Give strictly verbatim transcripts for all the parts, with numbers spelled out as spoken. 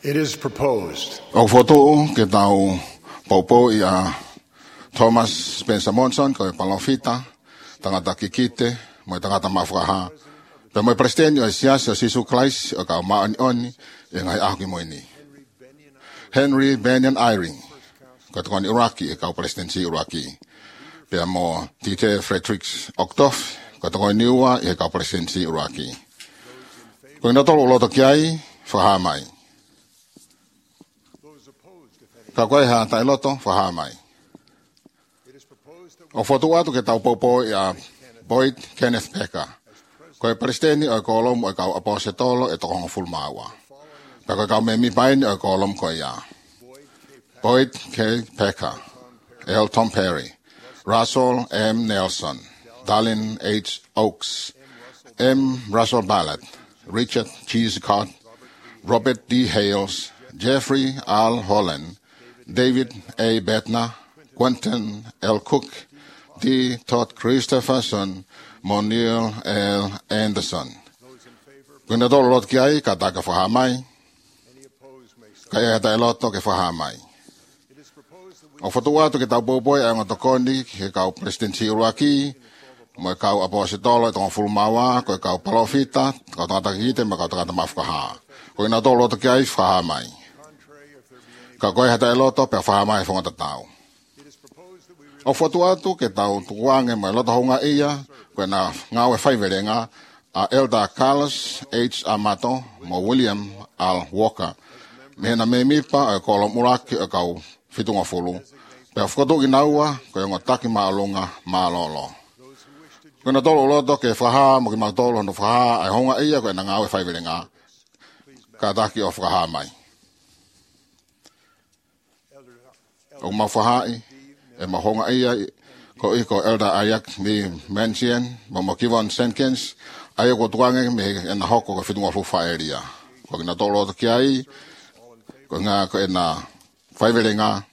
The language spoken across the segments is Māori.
It is proposed. O foto ke tau popo ia Thomas Spencer Monson ko palofita tangata kikite mo tangata mafraha pe mo presidente o siasa sisu Christ o ka ma on e ngai aki mo ni Henry Benyon Eyring ko tong Iraqi e ka presidency Iraqi pe mo Tite Fredericks Octof ko tong niwa e ka presidency Iraqi ko na tolo lo to kiai fahamai ka koe ha tai loto fahamai o foto atu ke tau popo ia Boyd Kenneth Becker koe presidente o kolom o ka apostolo e tokong fulmawa ka ka me mi pain o kolom ko ia Boyd K. Becker L. Tom Perry Russell M. Nelson Dallin H. Oaks M. Russell Ballard Richard G. Scott Robert D. Hales Jeffrey Al Holland David A. Bettner, Quentin L. Cook, D. Todd Christopherson, Moniel L. Anderson. Kung nato lot kiai kata ka fahamay, kaya kata eloto ke fahamay. O fotuwa to kita boboy ang otokoni ke kau presidensi Iraqi, mo kau apostolo itong fulmawa, ko kau palofita, kau tatakite, mo kau takata mafkaha. Kung nato lot kiai fahamay. Ka koe hata eloto pe fahamai fonga tau. O foto atu ke tau tuange mai loto honga ia ko na ngawe faiverenga a Elder Carlos H. Amato mo William Al Walker. Me na me mipa e kolom uraki e kau fitunga fulu. Pe foto ginaua ko ngo taki maalunga malolo. Ko na tolo loto ke faha mo ki matolo no faha ai honga ia ko na ngawe faiverenga. Ka taki o fahamai. O mafahai e mahonga ia ko iko Elder Ayak mi mention mo mo Kivon Senkins ayo ko tuange me en hoko ko fitunga fu faeria ko na tolo to kiai ko nga ko na faivelenga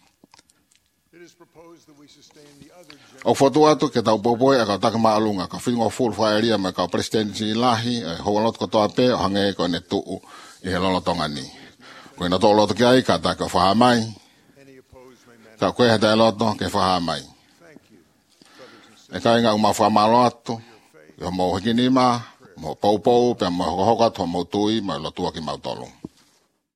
o foto atu ke tau popoe ka takma alunga ka fitunga fu faeria me ka presidency lahi ho lot ko to ape hange ko ne tu e lo tongani ko na tolo to kiai ka ta ka fahamai ka koe hata eloto ke fahamai. E kai ngā umawhamalo atu, e mo hiki nima, mo poupou, pe mo hokohokat, mo tui, mo lotua ki mautolu.